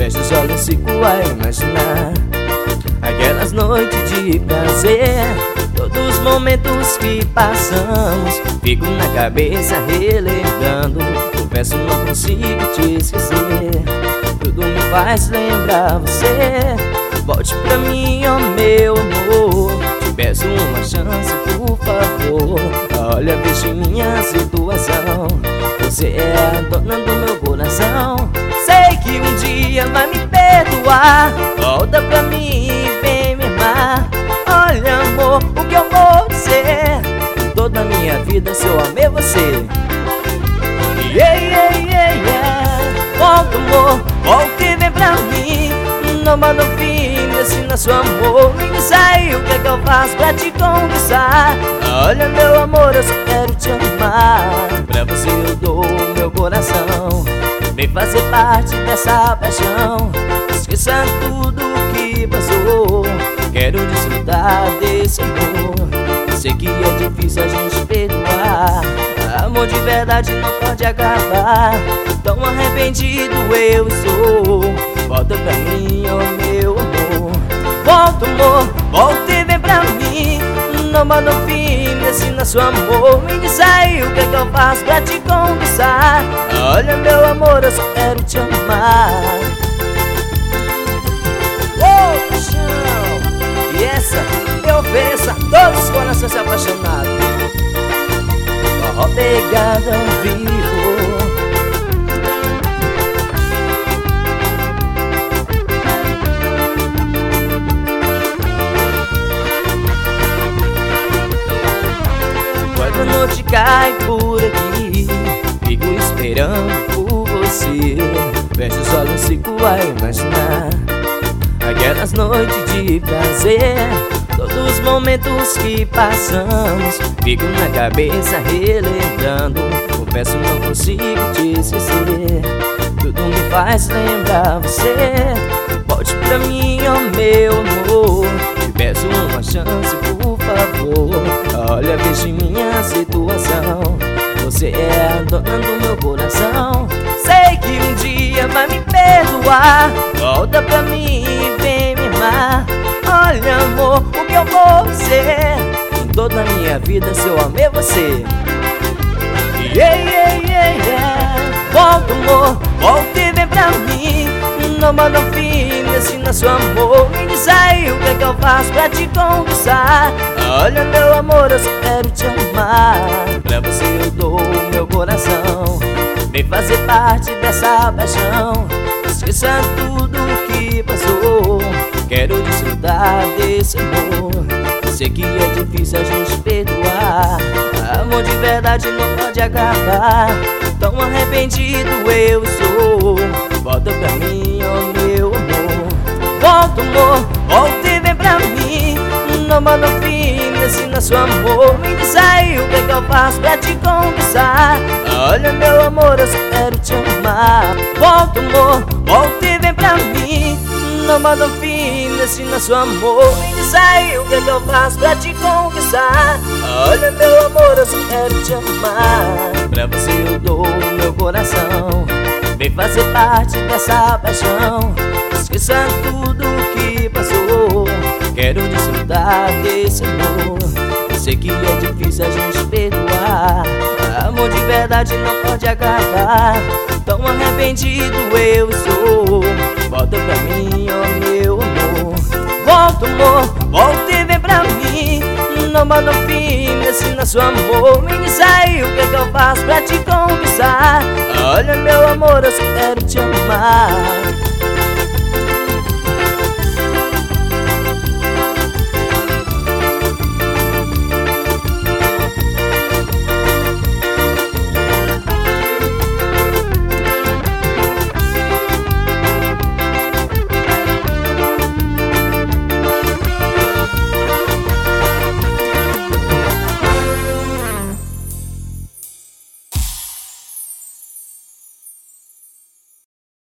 Fecho os olhos, fico a imaginar aquelas noites de prazer, todos os momentos que passamos. Fico na cabeça relembrando, confesso não consigo te esquecer. Tudo me faz lembrar você. Volte pra mim, ó meu amor, te peço uma chance, por favor. Olha, veja minha situação, você é a dona do meu coração. Sei que um dia vai me perdoar. Volta pra mim e vem me amar. Olha, amor, o que eu vou dizer? Toda a minha vida se eu amei você. Volta, amor, volta e vem pra mim. Não manda um fim nesse nosso amor. Me diz aí o que é que eu faço pra te conquistar. Olha, meu amor, eu só quero te amar. Pra você eu dou o meu coração. Vem fazer parte dessa paixão. Esqueça tudo que passou. Quero desfrutar desse amor. Sei que é difícil a gente perdoar. Amor de verdade não pode acabar. Tão arrependido eu estou. Volta pra mim, ó meu amor. Volta, amor, volta e vem pra mim. Não manda um fim nesse nosso amor. Me diz aí o que é que eu faço pra te conquistar. Olha, meu amor, eu só quero te amar. Oh, paixão! E essa eu ofereço a todos os corações apaixonados. Forró pegada ao vivo. Quando a noite cai por aqui, fico esperando por você. Fecho os olhos, fico a imaginar aquelas noites de prazer, todos os momentos que passamos. Fico na cabeça relembrando, confesso não consigo te esquecer. Tudo me faz lembrar você. Volte pra mim, ó meu amor, te peço uma chance, por favor. Olha, veja minha situação, você é a dona do meu coração. Sei que um dia vai me perdoar. Volta pra mim e vem me amar. Olha, amor, o que eu vou dizer? Em toda a minha vida se eu amei você. Volta, amor, volta e vem pra mim. Não manda um fim nesse nosso amor. Me diz aí o que é que eu faço pra te conquistar. Olha, meu amor, eu só quero te amar. Pra você eu dou o meu coração. Vem fazer parte dessa paixão. Esqueça tudo que passou. Quero desfrutar desse amor. Sei que é difícil a gente perdoar. Amor de verdade não pode acabar. Tão arrependido eu sou. Volta pra mim, ó meu amor. Volta, amor, volta e vem pra mim. Não manda um fim nesse nosso amor. Me diz aí o que é que eu faço pra te conquistar. Olha, meu amor, eu só quero te amar. Volta, amor, volta e vem pra mim. Não manda um fim nesse nosso amor. Me diz aí o que é que eu faço pra te conquistar. Olha, meu amor, eu só quero te amar. Pra você eu dou o meu coração. Vem fazer parte dessa paixão. Esqueça tudo que passou. Quero desfrutar desse amor. Sei que é difícil a gente perdoar. Amor de verdade não pode acabar. Tão arrependido eu sou. Volta pra mim, ó meu amor. Volta, amor, volta e vem pra mim. Não manda um fim nesse nosso amor. Me diz aí o que é que eu faço pra te conquistar. Olha, meu amor, eu só quero te amar.